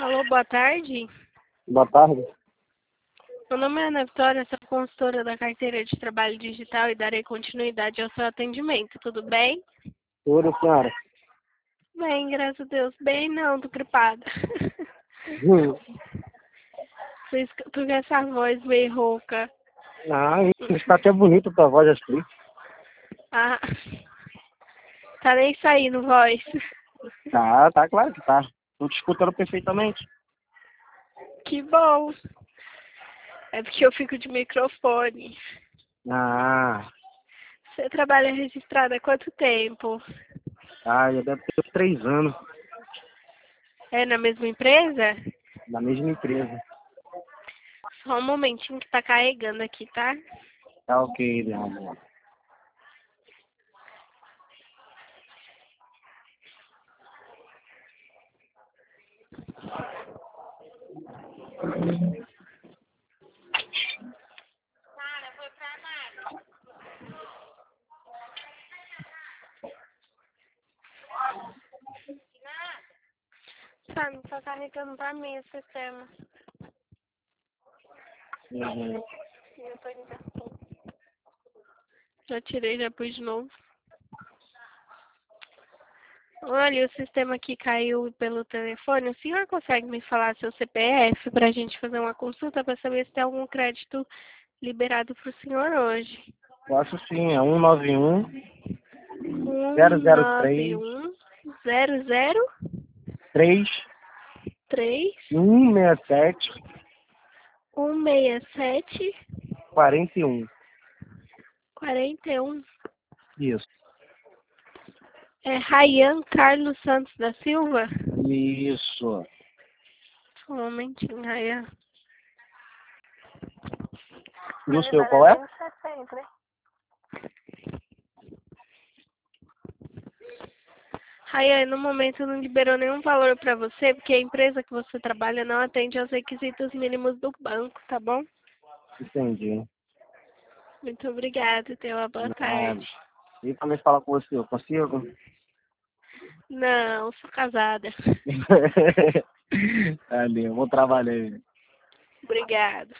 Alô, boa tarde. Boa tarde. Meu nome é Ana Vitória, sou consultora da carteira de trabalho digital e darei continuidade ao seu atendimento. Tudo bem? Tudo, senhora. Bem, graças a Deus. Bem, não, tô gripada. Por isso que eu tô com essa voz meio rouca. Não, está até bonita a tua voz, assim. Ah, tá nem saindo voz. Tá claro que tá. Tô te escutando perfeitamente. Que bom. É porque eu fico de microfone. Ah, Você trabalha registrada há quanto tempo? já deve ter 3 anos É na mesma empresa? na mesma empresa. Só um momentinho que tá carregando aqui, tá? Tá ok, meu amor. Tá, não tá carregando pra mim o sistema. Uhum. Eu tô indo. Já tirei, já pus de novo. Olha, o sistema aqui caiu pelo telefone. O senhor consegue me falar seu CPF para a gente fazer uma consulta para saber se tem algum crédito liberado para o senhor hoje? Posso sim, é 191 003 3 167 191 41. 003 167 41. Isso. É Rayan Carlos Santos da Silva? Isso. Só um momentinho, Rayan. E o seu qual é? Rayan, no momento não liberou nenhum valor para você, porque a empresa que você trabalha não atende aos requisitos mínimos do banco, tá bom? Entendi. Muito obrigada, tenha uma boa Ah, tarde. e também falar com você, eu consigo? Não, sou casada. Ali, eu vou trabalhar aí. Obrigada.